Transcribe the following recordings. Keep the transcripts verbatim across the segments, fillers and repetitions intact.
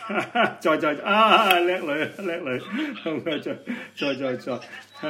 再再啊叻女叻女，咁再再再再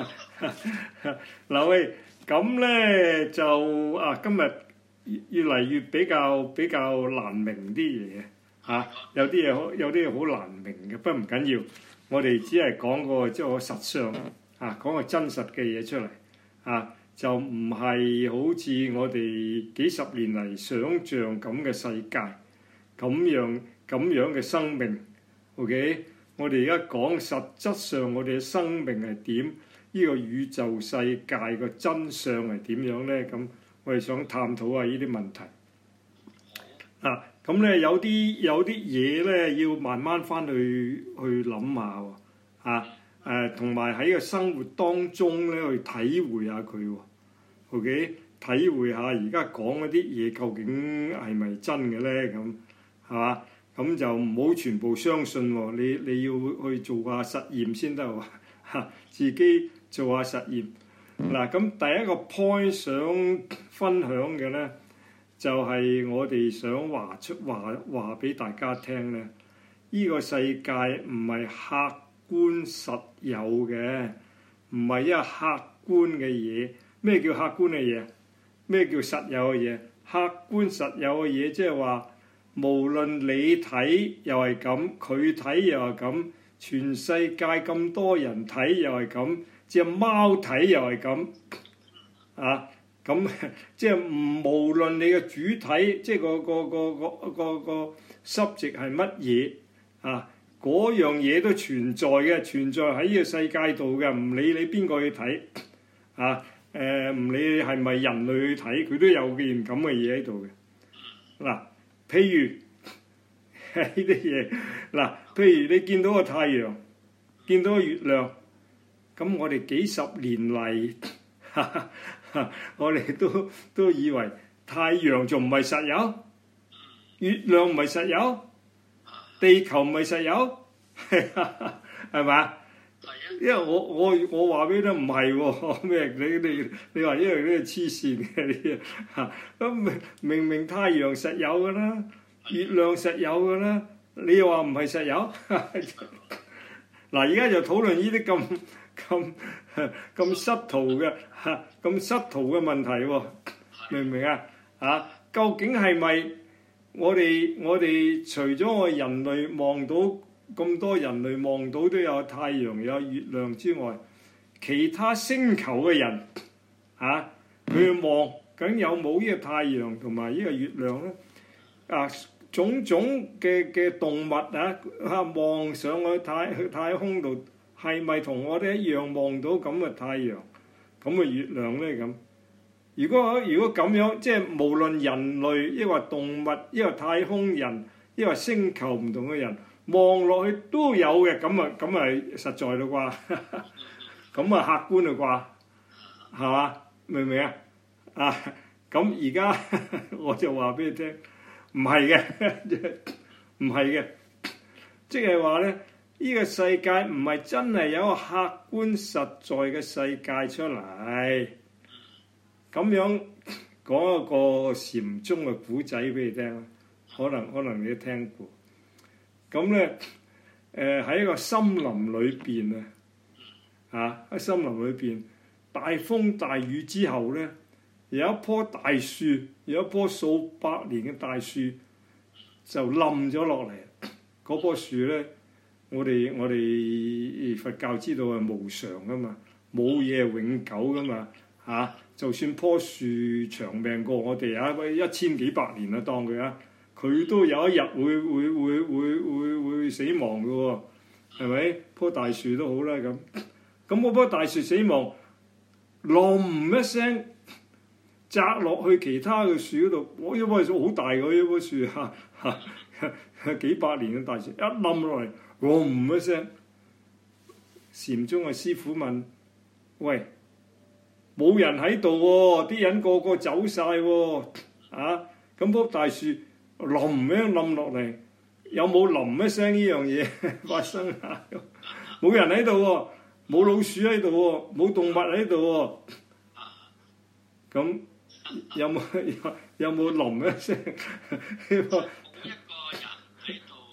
嗱喂，咁咧就啊今日越嚟越比較比較難明啲嘢嚇，有啲嘢好有啲嘢好難明嘅，不過唔緊要，我哋只係講個即係個實相啊，講個真實嘅嘢出嚟啊，就唔係好似我哋幾十年嚟想像咁嘅世界咁樣咁樣嘅生命。OK， 我哋而家講實質上我哋嘅生命係點？呢個宇宙世界個真相係點樣咧？咁我哋想探討下呢啲問題。啊，咁咧有啲有啲嘢咧要慢慢翻去去諗下喎。啊，誒同埋喺個生活當中咧去體會下佢喎。OK， 體會下而家講嗰啲嘢究竟係咪真嘅咧？咁係嘛？咁就唔好全部相信喎，你你要去做下實驗先得喎，嚇自己做下實驗。嗱，咁第一個 point 想分享嘅咧，就係、是、我哋想話出話話俾大家聽咧，呢、這個世界唔係客觀實有嘅，唔係一個客觀嘅嘢。咩叫客觀嘅嘢？咩叫實有嘅嘢？客觀實有嘅嘢，即係話。無論你睇又係咁，佢睇又係咁，全世界咁多人睇又係咁，隻貓睇又係咁，啊，咁即係唔無論你嘅主體，即係個個個個個個 subject係乜嘢啊，嗰樣嘢都存在嘅，存在喺呢個世界度嘅，唔理你邊個去睇，啊，誒、呃、唔理係咪人類去睇，佢都有件咁嘅嘢喺度嘅，嗱、啊。譬如呢啲嘢，嗱，譬如你見到個太陽，見到個月亮，咁我哋幾十年嚟，我哋都都以為太陽仲唔係實有，月亮唔係實有，地球唔係實有，係咪？因為我我我話俾你聽唔係喎，咩你你你話因為呢個黐線嘅啲嚇，咁明明明太陽實有㗎啦，月亮實有㗎啦，你又話唔係實有？嗱，而家就討論呢啲咁咁咁失圖嘅嚇，咁失圖嘅問題喎，明唔明啊？嚇，究竟係咪我哋我哋除咗我哋人類望到？咁多人類望到都有太陽有月亮之外，其他星球嘅人嚇，佢望緊有冇呢個太陽同埋呢個月亮咧？啊，種種嘅嘅動物啊，嚇望上去太去太空度，係咪同我哋一樣望到咁嘅太陽、咁嘅月亮咧？咁如果如果咁樣，即係無論人類，抑或動物，抑或太空人，抑或星球唔同嘅人。望落去都有嘅，咁啊咁啊實在咯啩，咁啊客觀咯啩，係嘛？明唔明啊？啊，咁而家我就話俾你聽，唔係嘅，唔係嘅，即係話咧，呢個世界唔係真係有一個客觀實在嘅世界出嚟。咁樣講一個禪宗嘅古仔俾你聽，可能可能你都聽過。咁咧，誒喺一個森林裏邊啊，嚇喺森林裏邊，大風大雨之後咧，有一棵大樹，有一棵數百年嘅大樹就冧咗落嚟。嗰棵樹咧，我哋我哋佛教知道係無常噶嘛，冇嘢係永久噶嘛，嚇、啊！就算棵樹長命過我哋啊，一千幾百年啊，當佢啊。佢都有一日會會會會會會死亡嘅喎，係咪？棵大樹都好啦咁，咁嗰棵大樹死亡，冧一聲砸落去其他嘅樹嗰度，我呢棵樹好大嘅呢棵樹嚇嚇，幾百年嘅大樹一冧落嚟，冧一聲，禪宗嘅師傅問：喂，冇人喺度喎，啲人個個走晒喎，啊，咁棵大樹。冧一聲冧落嚟，有冇冧一聲呢樣嘢發生啊？冇人喺度喎，冇老鼠喺度喎，冇動物喺度喎，咁有冇有有冇冧一聲？ 一個人喺度，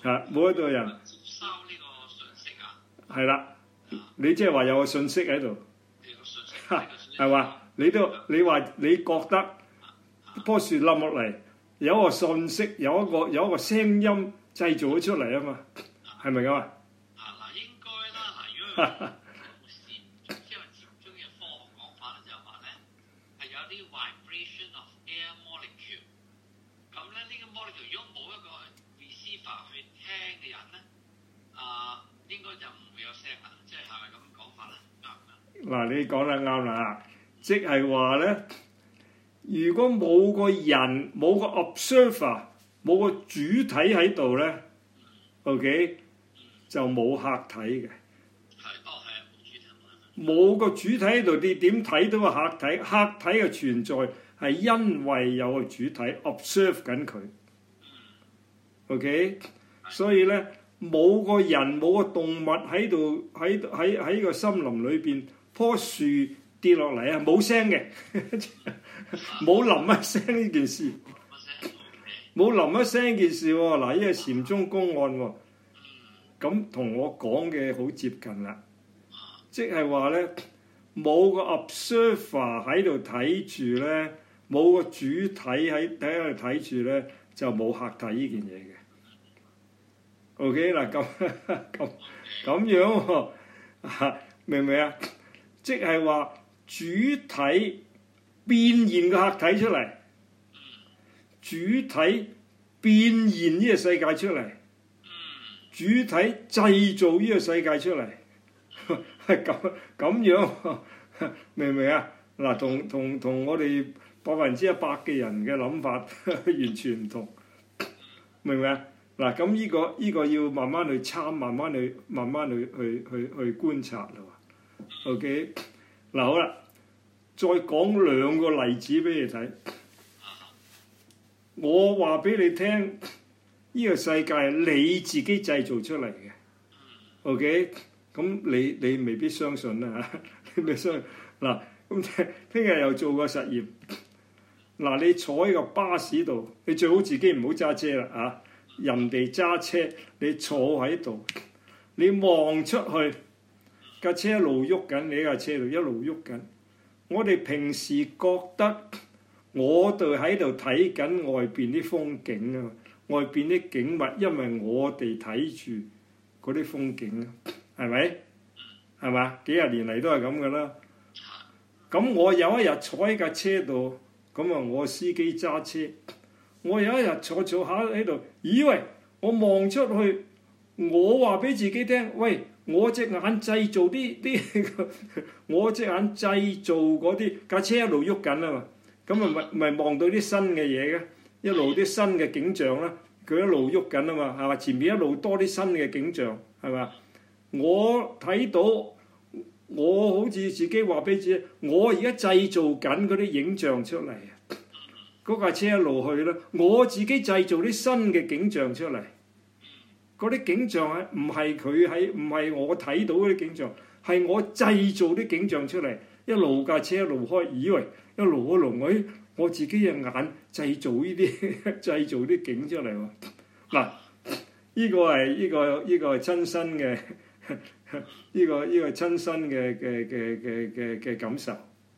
嚇，每一個人接收呢個信息啊， 係啦，你即係話有個信息喺度， 呢個信息，呢個信息係嘛？你都你話你覺得棵樹冧落嚟，有一個信息，有一個有一個聲音製造咗出嚟啊嘛，係咪咁啊？ 啊嗱，應該啦，嗱，如果用禪，即係話禪宗嘅科學講法咧，就係話咧係有啲 vibration of air molecule。咁咧呢個 molecule 如果冇一個 receiver 去聽嘅人咧，啊應該就唔會有聲啦，即係係咪咁講法咧？啱唔啱？ 嗱，你講得啱啦，即係話咧，如果冇個人冇個 observer 冇個主體喺度咧 ，OK 就冇客體嘅。 係，哦係啊，冇主體。 冇個主體喺度，你點睇到個客體？客體嘅存在係因為有個主體 observe 緊佢。OK，所以咧冇個人冇個動物喺度喺喺喺個森林裏邊，棵樹跌落嚟啊冇聲嘅，冇冧一聲呢件事，冇冧一聲件事喎。嗱，呢個禪宗公案喎，咁同我講嘅好接近啦。即係話咧，冇個 observer 喺度睇住咧，冇個主體喺喺度睇住咧，就冇客體呢件嘢嘅。OK 嗱，咁咁咁樣喎、啊，明唔明啊？即係話主體變現個客體出嚟，主體變現呢個世界出嚟，主體製造呢個世界出嚟。係咁咁樣，明唔明啊？嗱，同同同我哋百分之一百嘅人嘅諗法完全唔同，明唔明啊？嗱，咁呢個呢個要慢慢去參，慢慢去慢慢去去去去觀察啦。OK，嗱好啦，再講兩個例子俾你睇。我話俾你聽，呢個世界係你自己製造出嚟嘅。OK。咁你你未必相信啦嚇，你未相信嗱。咁聽日又做個實驗，嗱，你坐喺個巴士度，你最好自己唔好揸車啦嚇，人哋揸車，你坐喺度，你望出去架車一路喐緊，你喺架車度一路喐緊。我哋平時覺得我哋喺度睇緊外邊啲風景啊，外邊啲景物，因為我哋睇住嗰啲風景啊。係咪？係嘛？幾廿年嚟都係咁噶啦。咁我有一日坐喺架車度，咁啊我司機揸車，我有一日坐坐下喺度，咦喂！我望出去，我話俾自己聽，喂！我隻眼製造啲啲，我隻眼製造嗰啲架車一路喐緊啊嘛，咁啊咪咪望到啲新嘅嘢嘅，一路啲新嘅景象啦，佢一路喐緊啊嘛，係嘛？前面一路多啲新嘅景象，係嘛？我睇到，我好似自己話俾自己，我而家製造緊嗰啲影像出嚟啊！嗰架車一路去啦，我自己製造啲新嘅景象出嚟。嗰啲景象係唔係佢喺？唔係我睇到嗰啲景象，係我製造啲景象出嚟。一路架車一路開，以為一路一路我我自己嘅眼製造呢啲製造啲景出嚟喎。嗱，呢個係呢個呢個係親身嘅。呢個呢個親身嘅嘅嘅嘅嘅嘅感受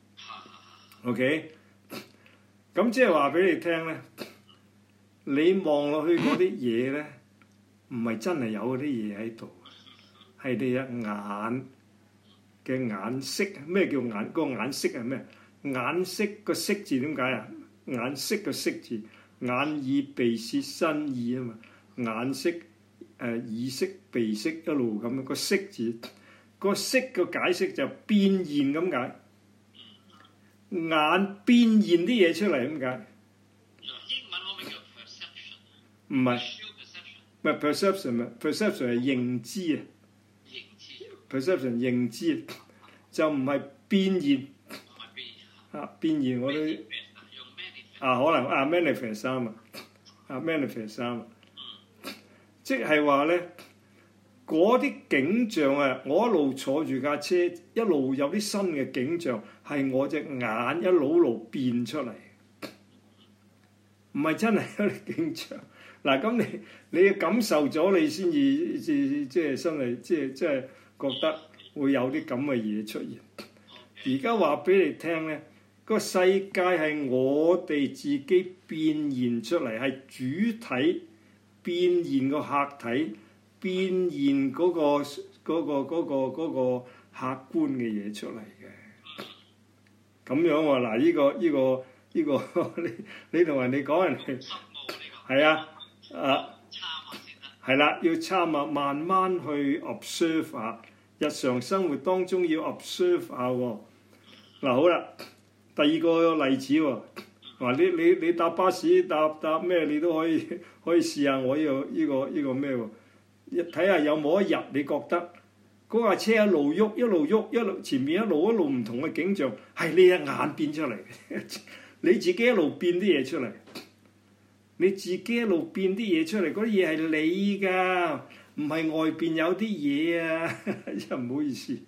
，OK，咁即係話俾你聽咧，你望落去嗰啲嘢咧，唔係真係有嗰啲嘢喺度，係你一眼嘅眼色。咩叫眼？個眼色係咩？眼色個色字點解啊？眼色個色字，眼耳鼻舌身意啊嘛，眼色。誒、呃、耳色鼻色一路咁樣，個色字，個色嘅解釋就變現咁解，眼變現啲嘢出嚟咁解。 英文可唔可以叫 perception？ 唔係，唔係 perception 咩 ？perception 係認知啊。 認知。 perception 認知就唔係變現。唔係變現。啊，變現我都啊，可能啊 manifest 啊嘛，啊 manifest 啊嘛。即係話咧，嗰啲景象啊，我一路坐住架車，一路有啲新嘅景象，係我隻眼一路一路變出嚟，唔係真係有啲景象。 嗱，咁你你感受咗，你先至即即係真係即係即係覺得會有啲咁嘅嘢出現。而家話俾你聽咧，個世界係我哋自己變現出嚟，係主體變現個客體，變現嗰個嗰個嗰個嗰個客觀嘅嘢出嚟嘅。咁樣喎，嗱，呢個呢個呢個你你同人哋講人哋係啊啊係啦，要參下，慢慢去 observe 下，日常生活當中要 observe 下喎。嗱，好啦，第二個例子喎，嗱，你你你搭巴士搭搭咩你都可以可以試下我呢個呢個呢個咩喎？睇下有冇一日你覺得嗰架車一路喐一路喐一路前面一路一路唔同嘅景象係你嘅眼變出嚟，你自己一路變啲嘢出嚟，你自己一路變啲嘢出嚟，嗰啲嘢係你㗎，唔係外邊有啲嘢啊！真唔好意思，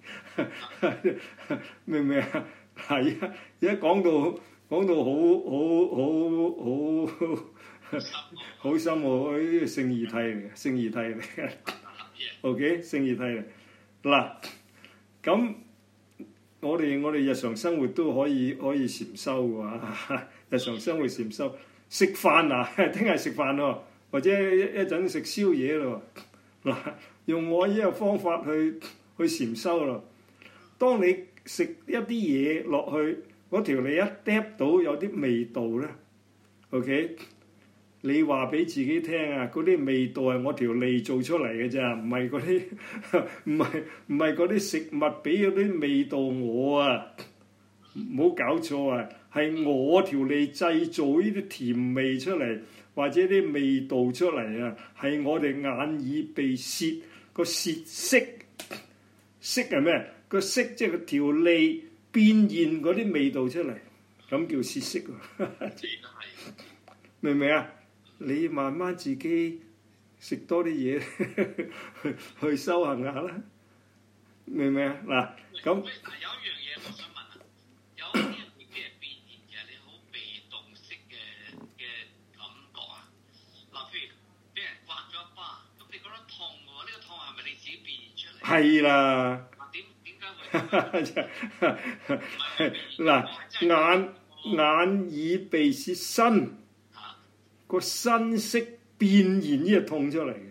明唔明啊？係啊！而家講到講到好好好好好深喎，呢個聖義體嚟嘅，聖義體嚟嘅。OK，聖義體嚟。嗱，咁我哋我哋日常生活都可以可以禪修㗎，日常生活禪修。食飯啊，聽日食飯喎，或者一一陣食宵夜咯。嗱，用我呢個方法去去禪修咯。當你食一啲嘢落去，嗰條脷一嗒到有啲味道咧 ，OK？ 你話俾自己聽啊，嗰啲味道係我條脷做出嚟嘅咋，唔係嗰啲唔係唔係嗰啲食物俾嗰啲味道我啊，唔好搞錯啊！係我條脷製造呢啲甜味出嚟，或者啲味道出嚟啊！係我哋眼耳鼻舌個舌識，識係咩？個識即係個條脷變現嗰啲味道出嚟，咁叫舌識喎。明唔明啊？你慢慢自己食多啲嘢去去修行下啦，明唔明啊？嗱，咁有一樣嘢我想問啊，有啲人未必係變現嘅，你好被動式嘅嘅感覺啊。嗱，譬如俾人刮咗一巴，咁你覺得痛喎？呢個痛係咪你自己變現出嚟？ 係啦。嗱，眼眼耳鼻舌身個身識變現呢個痛出嚟嘅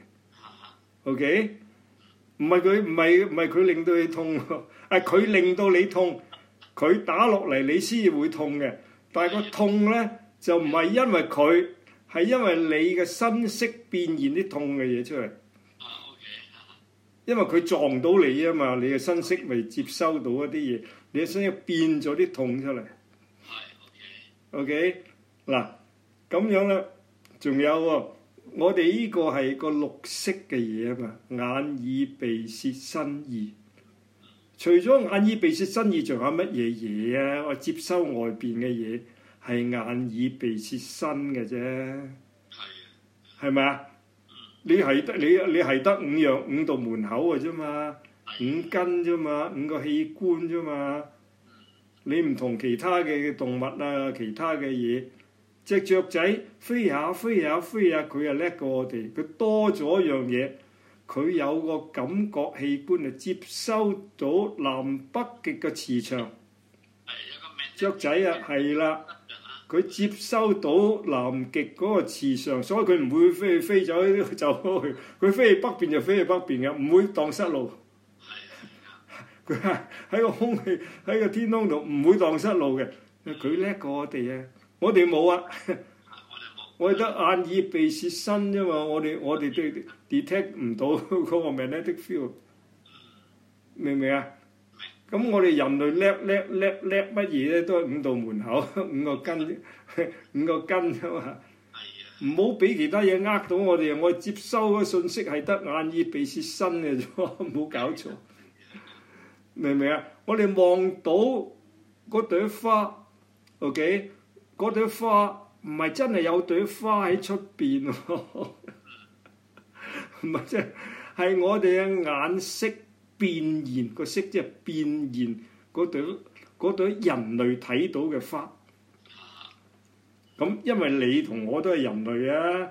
，OK？ 唔係佢唔係唔係佢令到你痛，係佢令到你痛，佢打落嚟你先至會痛嘅。但係個痛咧就唔係因為佢，係因為你嘅身識變現啲痛嘅嘢出嚟。因為佢撞到你啊嘛，你嘅身識咪接收到一啲嘢，你嘅身識變咗啲痛出嚟。係 OK， 嗱咁樣咧，仲有喎，我哋呢個係個綠色嘅嘢啊嘛，眼耳鼻舌身意。除咗眼耳鼻舌身意，仲有乜嘢嘢啊？我接收外邊嘅嘢係眼耳鼻舌身嘅啫。係係咪啊？你係得你你係得五樣五道門口嘅啫嘛，五根啫嘛，五個器官啫嘛。你唔同其他嘅動物啊，其他嘅嘢，隻雀仔飛下飛下飛下，佢又叻過我哋，佢多咗一樣嘢，佢有個感覺器官啊，接收到南北極嘅磁場。雀仔啊，係啦。佢接收到南極嗰個磁場，所以佢唔會飛飛走走開去。佢飛去北邊就飛去北邊嘅，唔會蕩失路。佢係喺個空氣喺個天空度唔會蕩失路嘅。佢叻過我哋啊！我哋冇啊！我哋得眼耳鼻舌身啫嘛。我哋我哋對 detect 唔到嗰個 magnetic field， 明唔明啊？咁我哋人類叻叻叻叻乜嘢咧？都係五道門口，五個根，五個根啫嘛。唔好俾其他嘢呃到我哋，我接收嘅信息係得眼耳鼻舌身嘅啫，唔好搞錯。明唔明啊？我哋望到嗰朵花 ，OK， 嗰朵花唔係真係有朵花喺出邊喎，唔係即係係我哋嘅眼識。變現個色即係變現嗰朵嗰朵人類睇到嘅花，咁因為你同我都係人類啊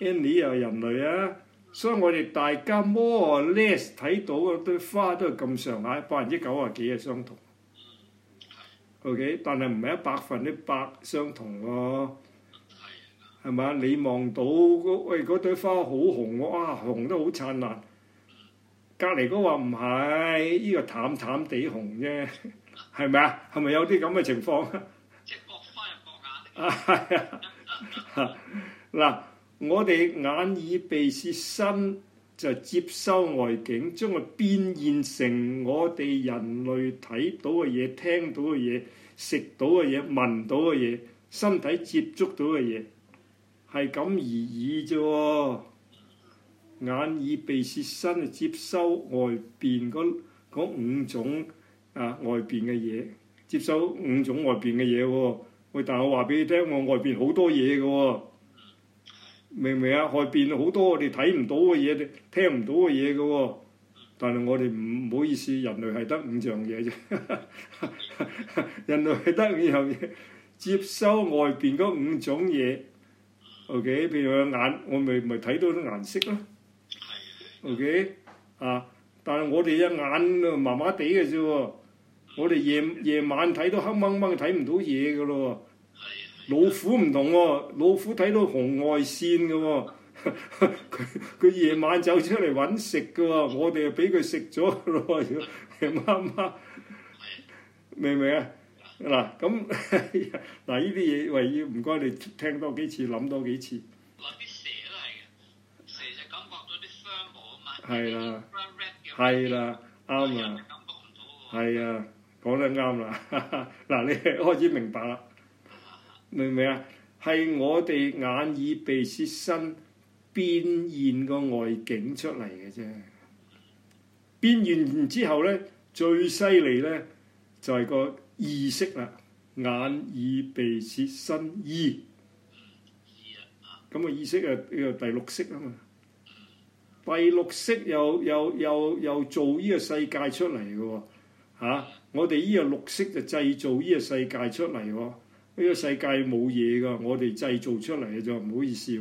Annie 又係人類啊，所以我哋大家 more or less 睇到嗰堆花都係咁上下，百分之九十幾係相同。OK， 但係唔係一百分之百相同喎，係嘛？你望到喂嗰堆花好紅喎，哇紅得好燦爛，隔離嗰話唔係，呢個淡淡地紅啫，係咪啊？係咪有啲咁嘅情況？ 即係各花入各眼。 啊係啊，嗱，我哋眼耳鼻舌身就接收外境，將佢變現成我哋人類睇到嘅嘢、聽到嘅嘢、食到嘅嘢、聞到嘅嘢、身體接觸到嘅嘢，係咁而已啫喎。眼耳鼻舌身就接收外邊嗰嗰五種啊外邊嘅嘢，接收五種外邊嘅嘢喎。喂，但係我話俾你聽，我外邊好多嘢嘅喎。明唔明啊？外邊好多我哋睇唔到嘅嘢，你聽唔到嘅嘢嘅喎。但係我哋唔唔好意思，人類係得五樣嘢啫。人類係得五樣嘢，接收外邊嗰五種嘢。OK， 譬如個眼，我咪咪睇到啲顏色咯。OK， 啊，但係我哋一眼麻麻地嘅啫喎。我哋夜夜晚睇到黑掹掹，睇唔到嘢嘅咯喎。老虎唔同喎，老虎睇到紅外線嘅喎，佢佢夜晚走出嚟揾食嘅喎，我哋就俾佢食咗咯喎，夜媽媽，明唔明啊？嗱咁嗱呢啲嘢，喂要唔該你聽多幾次，諗多幾次。 嗱啲蛇都係嘅，蛇就感覺到啲香霧啊嘛。 係啦，係啦，啱啦，係啊，講得啱啦。嗱你開始明白啦。明唔明啊？係我哋眼耳鼻舌身變現個外景出嚟嘅啫。變現完之後咧，最犀利咧就係、是、個意識啦。眼耳鼻舌身意。咁個意識啊，呢個第六識啊嘛。第六識又又又又做呢個世界出嚟嘅喎。嚇！我哋呢個六識就製造呢個世界出嚟喎。呢個世界冇嘢㗎，我哋製造出嚟嘅啫，唔好意思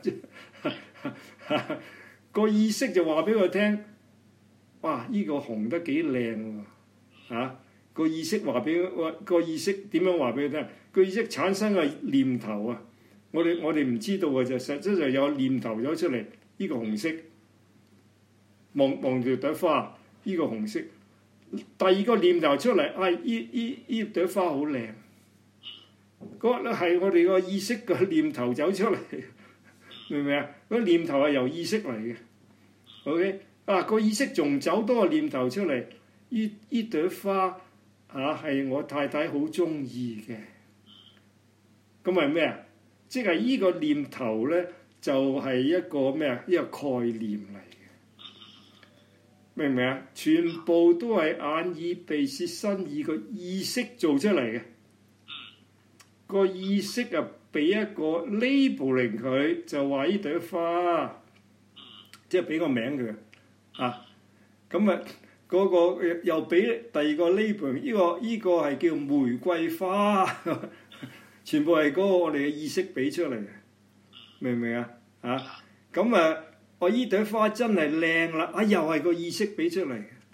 喎。個意識就話俾佢聽，哇！呢、這個紅得幾靚喎，嚇！個意識話俾我，個意識點樣話俾佢聽？個意識產生嘅念頭啊，我哋我哋唔知道嘅就實質上有念頭咗出嚟，呢、這個紅色望望住朵花，呢、這個紅色。第二個念頭出嚟，啊！依依依朵花好靚。嗰個係我哋個意識個念頭走出嚟，明唔明啊？嗰個念頭係由意識嚟嘅。OK，啊個意識仲走多個念頭出嚟，依依朵花嚇係我太太好中意嘅。咁係咩啊？即係依個念頭咧，就係一個咩啊？一個概念嚟嘅，明唔明啊？全部都係眼耳鼻舌身意個意識做出嚟嘅。個意識啊，俾一個 labeling 佢，就話呢朵花，即係俾個名佢啊。咁啊，嗰個又俾第二個 labeling，呢個呢個係叫玫瑰花，全部係嗰個我哋嘅意識俾出嚟嘅，明唔明啊？啊，咁啊，我呢朵花真係靚啦，啊又係個意識俾出嚟嘅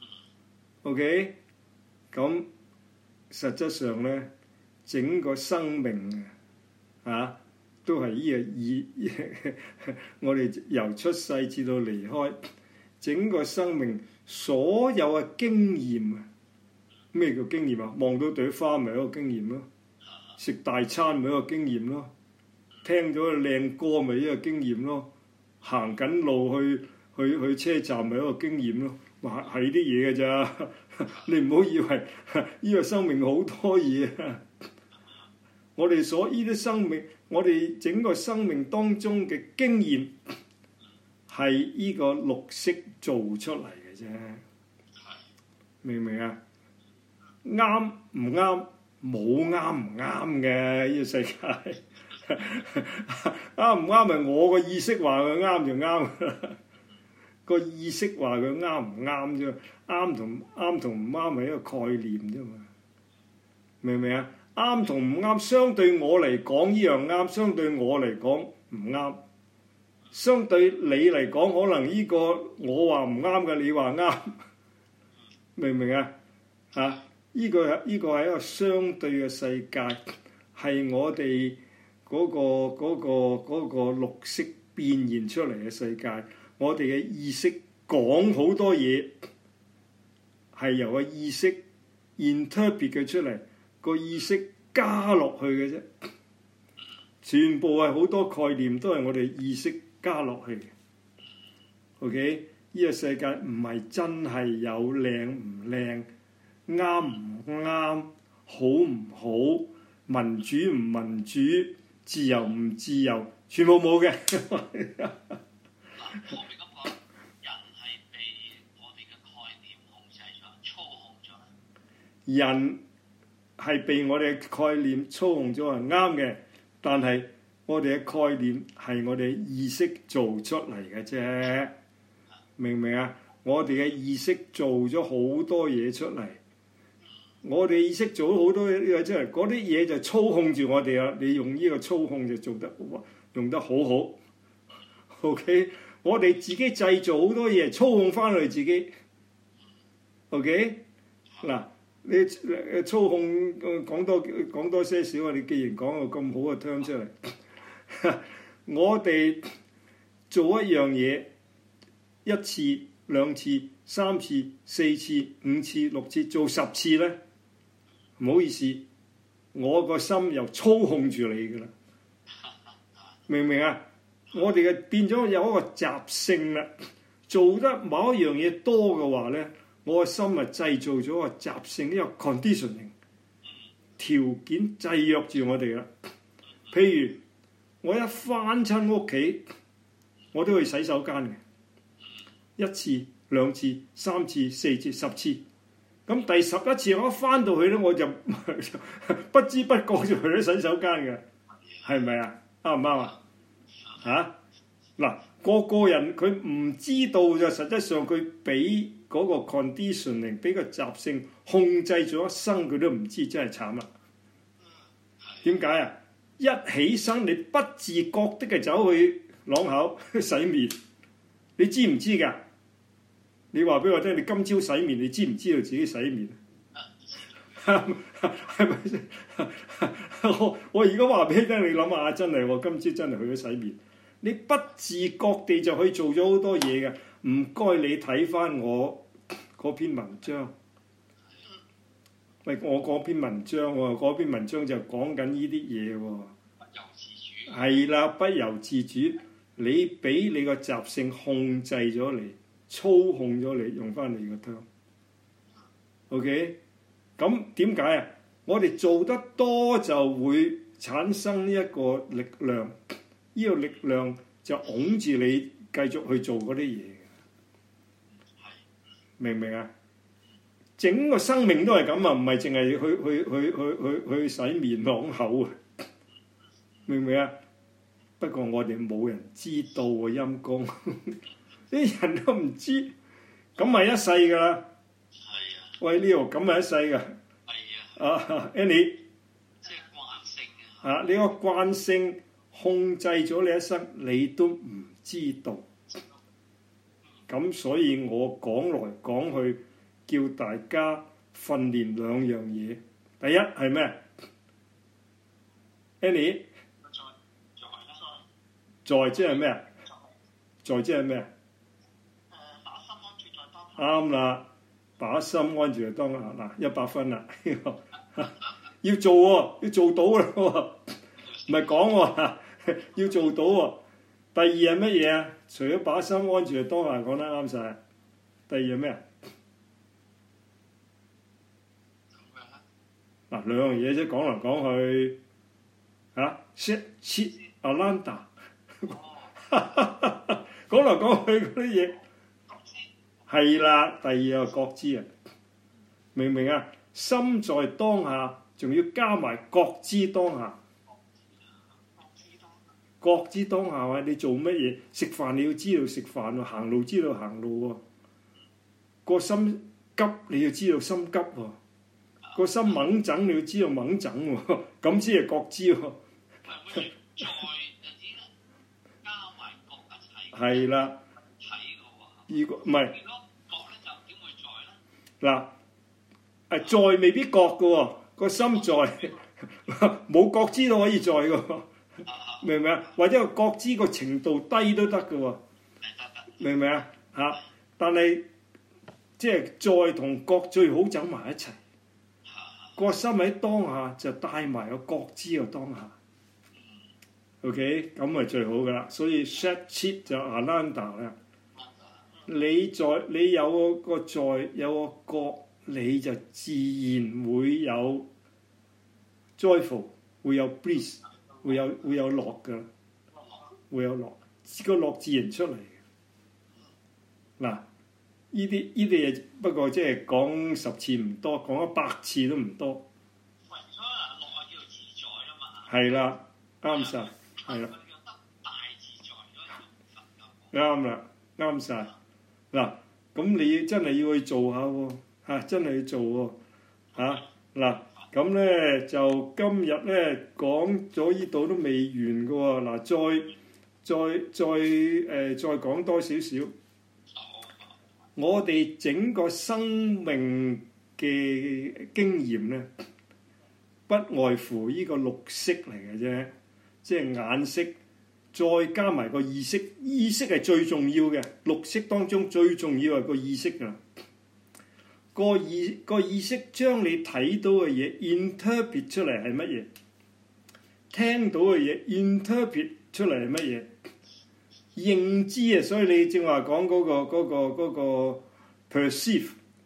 ，OK，咁實質上咧。整個生命啊，都係呢個意，我哋由出世至到離開，整個生命所有嘅經驗啊，咩叫經驗啊？望到朵花咪一個經驗咯，食大餐咪一個經驗咯，聽咗個靚歌咪一個經驗咯，行緊路去去去車站咪一個經驗咯，話係啲嘢嘅咋，你唔好以為呢個生命好多嘢啊！我哋所依啲生命，我哋整個生命當中嘅經驗係依個綠色做出嚟嘅啫，明唔明啊？啱唔啱？冇啱唔啱嘅呢個世界，啱唔啱係我個意識話佢啱就啱，個意識話佢啱唔啱啫，啱同啱同唔啱係一個概念啫嘛，明唔明啊？啱同唔啱，相對我嚟講呢樣啱，相對我嚟講唔啱。 相對你嚟講，可能呢個我話唔啱嘅，你話啱，明唔明啊？啊！呢個係呢個係一個相對嘅世界，係我哋嗰個嗰個嗰個綠色變現出嚟嘅世界。我哋嘅意識講好多嘢，係由個意識 interpret 嘅出嚟，個意識加落去嘅啫。全部係好多概念都係我哋意識加落去嘅。OK， 呢個世界唔係真係有靚唔靚，啱唔啱，好唔好，民主唔民主，自由唔自由，全部冇嘅。 我哋咁講，人係被我哋嘅概念控制咗、操控咗。 人係被我哋嘅概念操控咗係啱嘅，但係我哋嘅概念係我哋意識做出嚟嘅啫，明唔明啊？我哋嘅意識做咗好多嘢出嚟。我哋意識做咗好多嘢出嚟，嗰啲嘢就操控住我哋啦。你用呢個操控就做得用得好好。OK， 我哋自己製造好多嘢，操控翻嚟自己。OK， 嗱，你操控講多講多些少啊！你既然講個咁好嘅 term 出嚟，我哋做一樣嘢一次、兩次、三次、四次、五次、六次，做十次咧。唔好意思，我個心又操控住你㗎啦，明唔明啊？我哋嘅變咗有一個習性啦，做得某一樣嘢多嘅話咧，我個心咪製造咗個習性，呢個 conditioning 條件制約住我哋啦。譬如我一返親屋企，我都去洗手間嘅，一次、兩次、三次、四次、十次。咁第十一次我一翻到去咧，我就不知不覺就去咗洗手間嘅，係咪啊？啱唔啱啊？嚇！嗱，個個人佢唔知道就實際上佢俾嗰個 conditioning，俾個習性控制咗一生，佢都唔知，真係慘啦！點解啊？一起身你不自覺的嘅走去啷口洗面，你知唔知㗎？你話俾我聽，你今朝洗面，你知唔知道自己洗面？係咪先？我我而家話俾你聽，你諗下，真係我今朝真係去咗洗面。你不自覺地就去做咗好多嘢嘅，唔該你睇翻我嗰篇文章。喂，我嗰篇文章喎，嗰篇文章就講緊呢啲嘢喎。不由自主。係啦，不由自主，你俾你個習性控制咗你。操控咗你，用翻你個 term，OK？ 咁點解啊？我哋做得多就會產生呢一個力量，呢個力量就擁住你繼續去做嗰啲嘢，明唔明啊？整個生命都係咁啊，唔係淨係去去去去去去洗面啷口啊，明唔明啊？不過我哋冇人知道啊，陰公。啲人都唔知，咁咪一世㗎啦。係啊。喂，呢度咁咪一世㗎。係啊。啊 ，Annie。即係慣性啊。啊，你個慣性控制咗你一生，你都唔知道。咁所以我講來講去，叫大家訓練兩樣嘢。第一係咩 ？Annie。在。在。在即係咩啊？在即係咩啊？啱啦，把心安住就當啦，嗱，一百分啦，要做喎、哦，要做到啦喎，唔係講喎，要做到喎、哦。第二係乜嘢啊？除咗把心安住就當下講得啱晒，第二係咩啊？嗱，兩樣嘢啫，講嚟講去，嚇 set cheat Alanda，講嚟講去嗰啲嘢。係啦，第二個覺知啊，明唔明啊？心在當下，仲要加埋覺知當下。覺知當下啊！你做乜嘢？食飯你要知道食飯喎，行路知道行路喎。個心急你要知道心急喎，個心猛整你要知道猛整喎，咁先係覺知喎。 係啦。 睇嘅喎。 如果唔係如果覺咧就點會在咧？ 嗱，誒在未必覺嘅喎，個心在冇覺知都可以在嘅喎，明唔明啊？或者個覺知個程度低都得嘅喎，明唔明啊？嚇！但係即係在同覺最好走埋一齊，個心喺當下就帶埋個覺知個當下。OK，咁咪最好㗎啦。所以 Sat Chit 就 Ananda 啦。你在你有個在有個覺，你就自然會有 joyful， 會有 bliss， 會有會有樂㗎，會有樂，個樂自然出嚟嘅。嗱，呢啲呢啲嘢不過即係講十次唔多，講一百次都唔多。 為咗啊樂啊叫做自在啊嘛。 係啦，啱晒，係啦。啱啦，啱晒。嗱，咁你真係要去做下喎，嚇、啊，真係去做喎，嚇。嗱，咁咧就今日咧講咗呢度都未完嘅喎，嗱，再再再誒、呃、再講多少少，我哋整個生命嘅經驗咧，不外乎呢個綠色嚟嘅啫，即係眼色。再加埋個意識，意識係最重要嘅。綠色當中最重要係個意識㗎。個意個意識將你睇到嘅嘢 interpret 出嚟係乜嘢？聽到嘅嘢 interpret 出嚟係乜嘢？認知啊，所以你正話講嗰個嗰個嗰個 perceive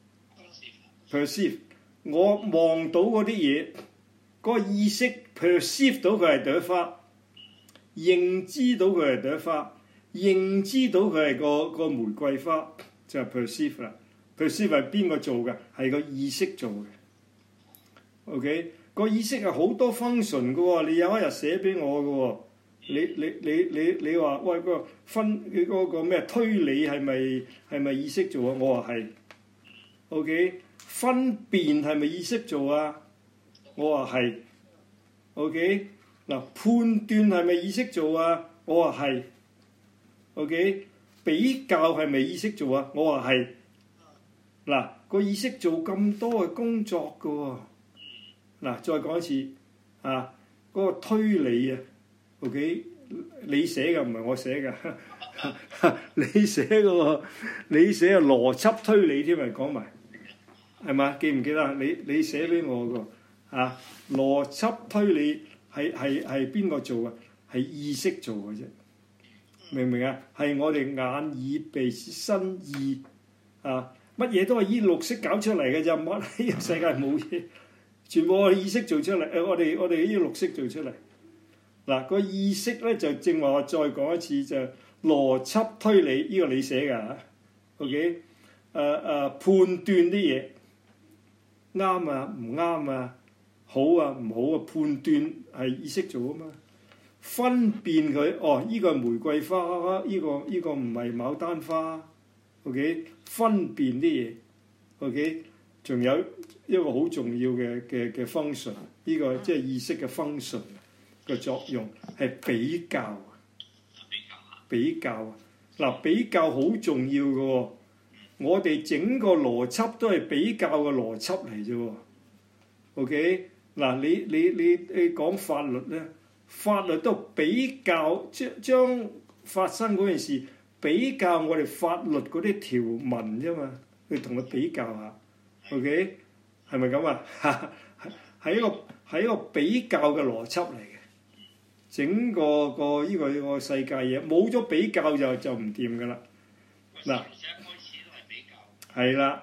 perceive，我望到嗰啲嘢，個意識 perceive 到佢係朵花。認知到佢係朵花，認知到佢係個個玫瑰花，就係 perceive 啦。perceive 係邊個做嘅？係個意識做嘅。OK，個意識係好多 function 嘅喎。你有一日寫俾我嘅喎，你你你你你話喂個分你嗰個咩推理係咪係咪意識做啊？我話係。OK，分辨係咪意識做啊？我話係。OK。嗱，判斷係咪意識做啊？我話係。OK，比較係咪意識做啊？我話係。嗱，個意識做咁多嘅工作㗎喎。嗱，再講一次啊，嗰、那個推理啊 ，OK，你寫嘅唔係我寫嘅，你寫嘅喎，你寫嘅邏輯推理添，咪講埋係嘛？記唔記得啊？你你寫俾我個啊，邏輯推理。係係係邊個做啊？係意識做嘅啫，明唔明啊？係我哋眼耳鼻身意啊，乜嘢都係依綠色搞出嚟嘅啫，乜呢個世界冇嘢，全部係意識做出嚟。誒，我哋我哋依綠色做出嚟。嗱，個意識咧就正話我再講一次就邏輯推理，呢個你寫㗎嚇 ，OK？誒誒判斷啲嘢啱啊，唔啱啊。好啊，唔好啊，判斷係意識做啊嘛。分辨佢，哦，依個係玫瑰花，依個依個唔係牡丹花。OK，分辨啲嘢。OK，仲有一個好重要嘅嘅嘅 function，呢個即係意識嘅 function 嘅作用係比較。比較啊，嗱，比較好重要嘅喎。我哋整個邏輯都係比較嘅邏輯嚟啫喎。OK。嗱，你你你你講法律咧，法律都比較將將發生嗰件事比較我哋法律嗰啲條文啫嘛，去同佢比較下 ，OK，係咪咁啊？係一個係一個比較嘅邏輯嚟嘅，整個個呢個個世界嘢冇咗比較就就唔掂噶啦。嗱，係啦。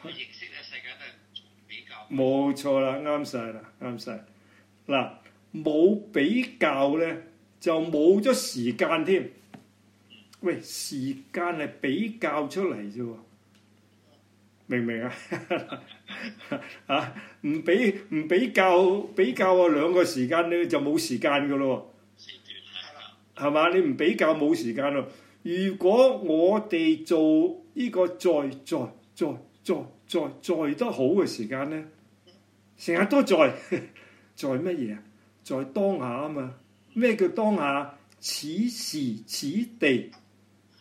冇錯啦，啱晒啦，啱晒。嗱，冇比較咧，就冇咗時間添。喂，時間係比較出嚟啫喎，明唔明啊？啊，唔比唔比較比較啊兩個時間咧就冇時間噶咯喎，係嘛？你唔比較冇時間咯。如果我哋做呢個再再再再再再得好嘅時間咧？成日都在，在乜嘢啊？在當下啊嘛。咩叫當下？此時此地，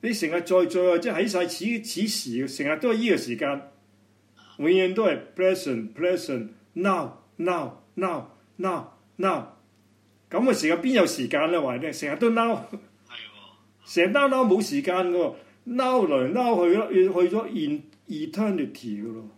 你成日在在即係喺晒此此時，成日都係呢個時間，永遠都係 present present now now now now now。咁嘅時間邊有時間咧？話咧，成日都 now，成日 now now 冇時間嘅喎 ，now 來 now 去咯，去咗 in eternity 嘅咯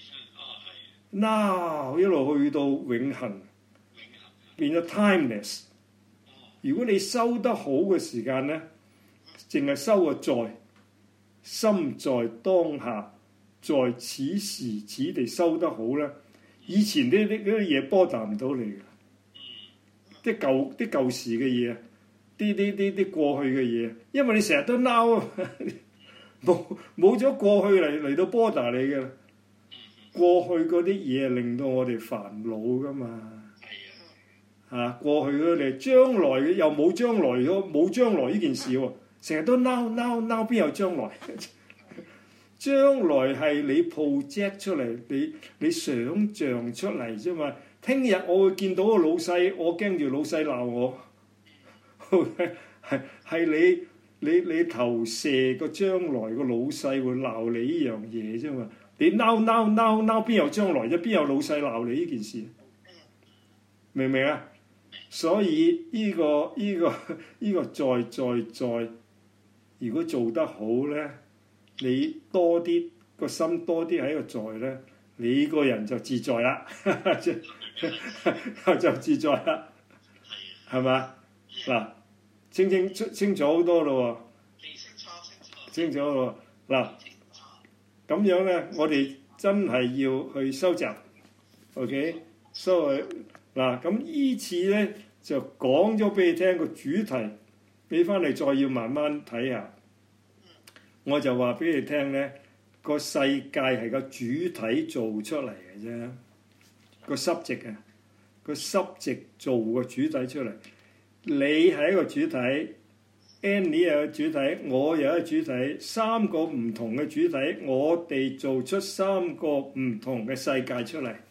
，now 一路去到永恆，變咗 timeless。如果你收得好嘅時間咧，淨係收個在，心在當下，在此時此地收得好咧，以前啲啲啲嘢波達唔到你嘅。啲舊啲舊時嘅嘢，啲啲啲啲過去嘅嘢，因為你成日都嬲，冇冇咗過去嚟嚟到波達你嘅，過去嗰啲嘢令到我哋煩惱噶嘛，嚇、啊、過去嗰啲，將來又冇將來咗，冇將來呢件事喎，成日都嬲嬲嬲，邊有將來？將來係你 project 出嚟，你你想像出嚟啫嘛。聽日我會見到個老細，我驚住老細鬧我，係係你你你投射個將來個老細會鬧你呢樣嘢啫嘛？你鬧鬧鬧鬧邊有將來啫？邊有老細鬧你呢件事？明唔明啊？所以呢個呢個呢個在在在，如果做得好咧，你多啲個心多啲喺個在咧，你個人就自在啦。就自在啦，係嘛？嗱，清清清楚好多咯喎，清楚咯喎。嗱，咁樣咧，我哋真係要去收集 ，OK？所以嗱，咁依次咧就講咗俾你聽個主題，俾翻嚟再要慢慢睇下。我就話俾你聽咧，個世界係個主體做出嚟嘅啫。個濕值啊，個濕值做個主體出嚟，你係一個主體 ，Annie 有個主體，我有一個主體，三個唔同嘅主體，我哋做出三個唔同嘅世界出嚟，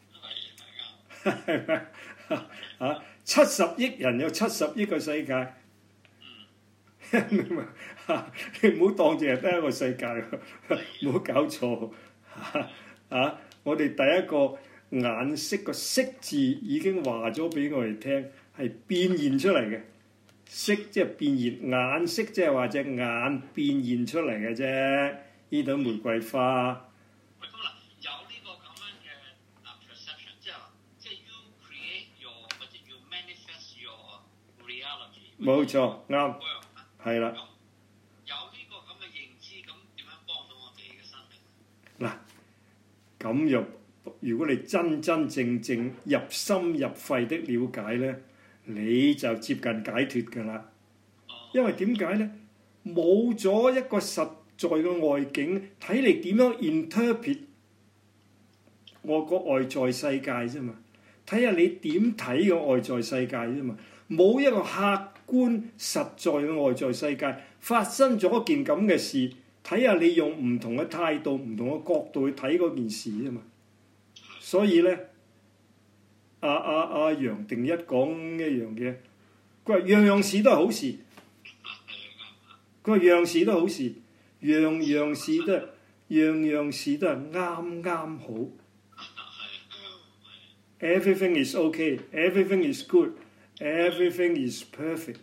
係咪啊？七十億人有七十億個世界，明唔明？你唔好當淨係得一個世界，唔好搞錯啊！我哋第一個。眼色個色字已經話咗俾我哋聽，係變現出嚟嘅。色即係變現，眼色即係話隻眼變現出嚟嘅啫。呢朵玫瑰花。 喂，咁嗱，有呢個咁樣嘅啊 perception，即係話，即係 you create your 或者 you manifest your reality。 冇錯，啱。係啦。 有呢個咁嘅認知，咁點樣幫到我哋嘅生命？ 嗱，咁又。如果你真真正正入心入肺的了解咧，你就接近解脫㗎啦。因為點解咧？冇咗一個實在嘅外境，睇你點樣 interpret 我個外在世界啫嘛。睇下你點睇個外在世界啫嘛。冇一個客觀實在嘅外在世界發生咗一件咁嘅事，睇下你用唔同嘅態度、唔同嘅角度去睇嗰件事啫嘛。所以咧，阿阿阿楊定一講一樣嘢，佢話樣樣事都係好事。佢話樣事都好事，樣樣事都係樣樣事都係啱啱好。Everything is okay, everything is good, everything is perfect。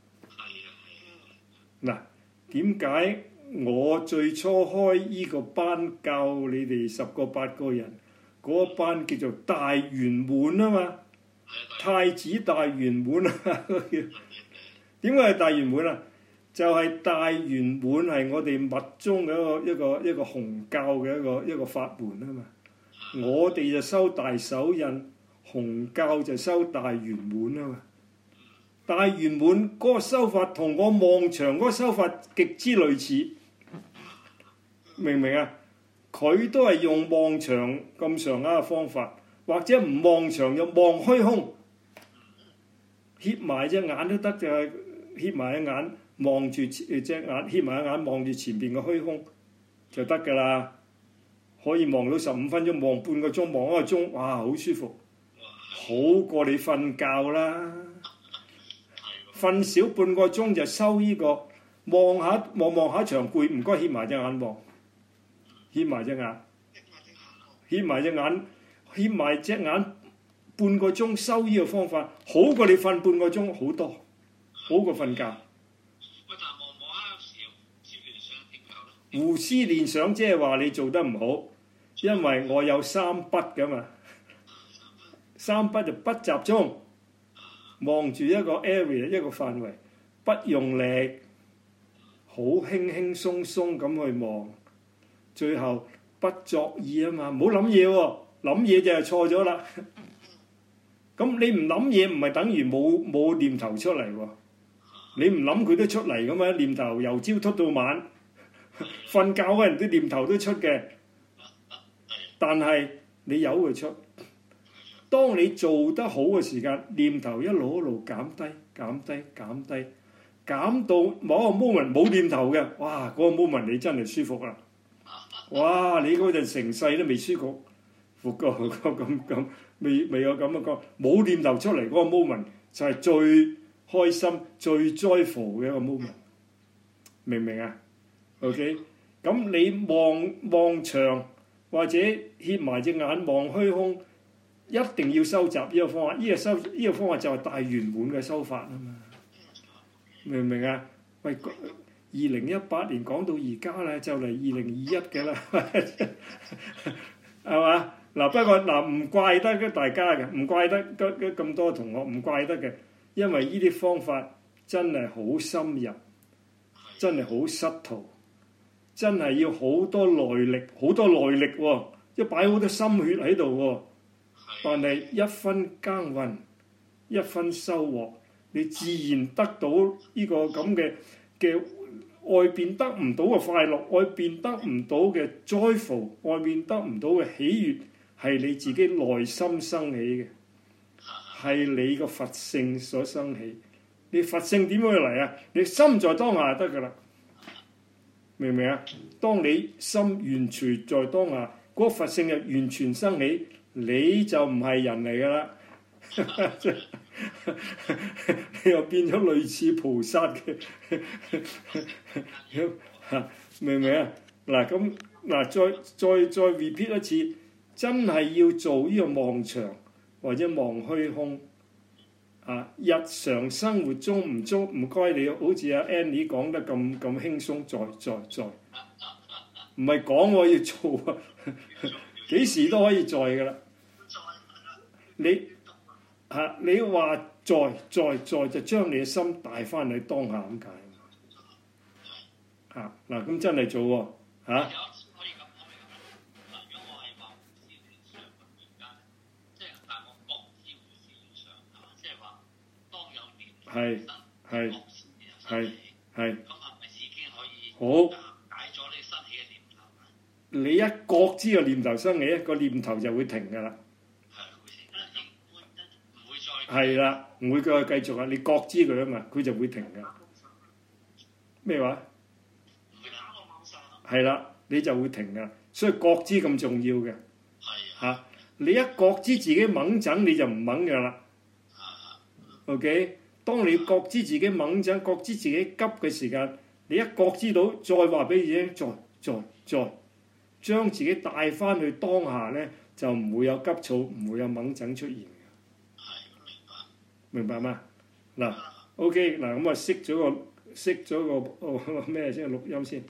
嗱，點解我最初開依個班教你哋十個八個人？嗰班叫做大圓滿啊嘛，太子大圓滿啊！點解係大圓滿啊？就係、是、大圓滿係我哋密宗嘅一個一個一個紅教嘅一個一個法門啊嘛。我哋就收大手印，紅教就收大圓滿啊嘛。大圓滿嗰個修法同我望牆嗰個修法極之類似，明唔明啊？佢都係用望牆咁上下嘅方法，或者唔望牆就望虛空，瞇埋隻眼都得，就係瞇埋隻眼望住隻眼，瞇埋隻眼望住前邊嘅虛空就得㗎啦。可以望到十五分鐘，望半個鐘，望一個鐘，哇，好舒服，好過你瞓覺啦。瞓少半個鐘就收呢個望下望望下場攰，唔該瞌埋隻眼望，瞌埋隻眼，瞌埋隻眼，瞌埋隻眼半個鐘收呢個方法，好過你瞓半個鐘好多，好過瞓覺。 喂，但望望下有時胡思亂想點樣咧？ 胡思亂想即係話你做得唔好，因為我有三筆噶嘛，三筆就不集中，望住一個 area 一個範圍，不用力，好輕輕鬆鬆咁去望，最後不作意啊嘛，唔好諗嘢喎，諗嘢就係錯咗啦。咁你唔諗嘢唔係等於冇冇念頭出嚟喎，你唔諗佢都出嚟咁樣，念頭由朝出到晚，瞓覺嗰人啲念頭都出嘅，但係你由佢出。當你做得好嘅時間，念頭一路一路減低、減低、減低，減到某個 moment 冇念頭嘅，哇！嗰、那個 moment 你真係舒服啦！哇！你嗰陣成世都未舒服，服過咁咁咁，未未有咁嘅講，冇念頭出嚟嗰個 moment 就係最開心、最 joyful 嘅一個 moment， 明唔明啊 ？OK， 咁你望望牆或者瞌埋隻眼望虛空。一定要收集呢個方法，呢、這個收呢、這個方法就係大圓滿嘅修法啊嘛，明唔明啊？喂，二零一八年講到而家啦，就嚟二零二一嘅啦，係嘛？嗱，不過嗱唔怪得大家嘅，唔怪得咁多同學，唔怪得嘅，因為呢啲方法真係好深入，真係好失途，真係要好多耐力，好多耐力喎、哦，要擺好多心血喺度喎。但係一分耕耘，一分收穫，你自然得到呢個咁嘅嘅外邊得唔到嘅快樂，外邊得唔到嘅 joyful， 外邊得唔到嘅喜悅，係你自己內心生起嘅，係你個佛性所生起。你佛性點樣嚟啊？你心在當下就得㗎啦，明唔明啊？當你心完全在當下，嗰、那個佛性就完全生起。你就唔係人嚟㗎啦，你又變咗類似菩薩嘅，明唔明啊？嗱咁嗱，再再再 repeat 一次，真係要做呢個望牆或者望虛空啊！日常生活中唔中唔該你，好似阿 Annie 講得咁咁輕鬆，在在在，唔係講我要做啊！幾時都可以在㗎啦，你嚇、啊、你話在在在就將你嘅心帶翻去當下咁解嚇嗱，咁真係做喎嚇。 可以咁可以咁嗱，如果我係話胡思亂想嘅而家咧，即係但係我覺知胡思亂想係嘛，即係話當有念頭生，覺知念頭生起，咁係咪已經可以好解咗你生起嘅念頭咧？ 你一覺知個念頭生起，一個念頭就會停㗎啦。係啦，唔會再繼續啊！你覺知佢啊嘛，佢就會停㗎。咩話？係啦，你就會停㗎。所以覺知咁重要嘅。係啊。你一覺知自己猛陣，你就唔猛㗎啦。OK，當你覺知自己猛陣，覺知自己急嘅時間，你一覺知到，再話俾自己，再再再，將自己帶翻去當下咧，就唔會有急躁，唔會有猛陣出現。明白嗎？嗱 ，OK，嗱咁啊，熄咗個熄咗個咩先錄音先。